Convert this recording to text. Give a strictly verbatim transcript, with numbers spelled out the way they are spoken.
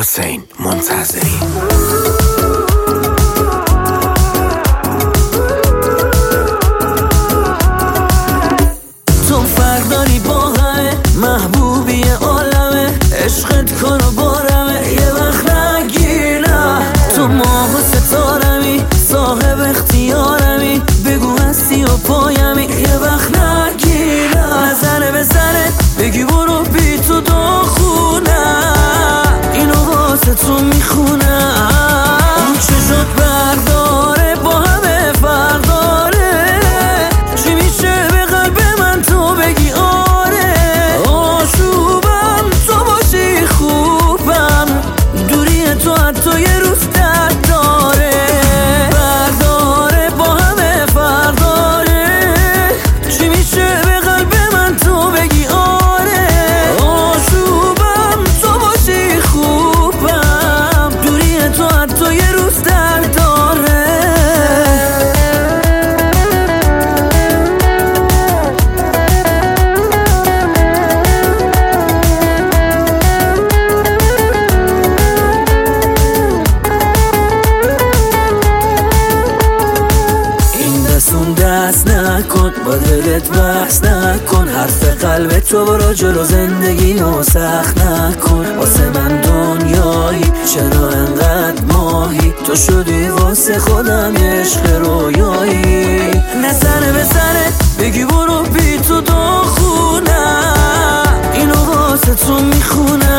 حسین منتظری. تو فرق داری با همه، محبوبی عالمه، عشقت کن و بارمه، یه وقت نگیرم. تو ماه و ستارمی، صاحب اختیارمی، بگو هستی و پایمی، یه وقت نگیرم. نظره به سرت بگی برو بی تو داخونم، اینو واسه تو میخونم. اون چشات برداره با همه فرق داره، چی میشه به قلب من تو بگی آره. آشوبم تو باشی خوبم، دوری تو حتی یه روز درد داره. برداره با همه فرق داره، چی میشه به قلب من تو بگی آره. آشوبم تو باشی خوبم، دوری تو حتی یه روز درد داره. اون دست نکن، با دلت بحث نکن، حرف قلب تو برو جلو، زندگی رو سخت نکن. واسه من دنیایی، چرا انقدر ماهی، تو شدی واسه خودم عشق رویایی. نظره به سرت بگی برو بی تو داخونم، اینو واسه تو میخونم.